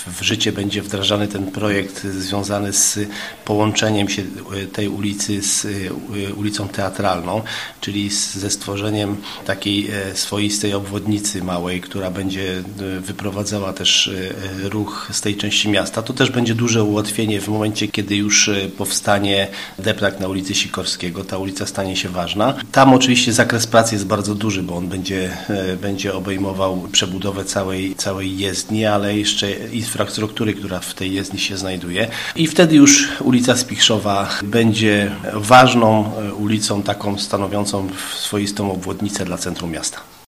w życie będzie wdrażany ten projekt związany z połączeniem się tej ulicy z ulicą Teatralną, czyli ze stworzeniem takiej swoistej obwodnicy małej, która będzie wyprowadzała też ruch z tej części miasta. To też będzie duże ułatwienie w momencie, kiedy już powstanie deptak na ulicy Sikorskiego. Ta ulica stanie się ważna. Tam oczywiście zakres pracy jest bardzo duży, bo on będzie obejmował przebudowę całej jezdni, ale jeszcze infrastruktury, która w tej jezdni się znajduje. I wtedy już ulica Spichrzowa będzie ważną ulicą, taką stanowiącą swoistą obwodnicę dla centrum miasta.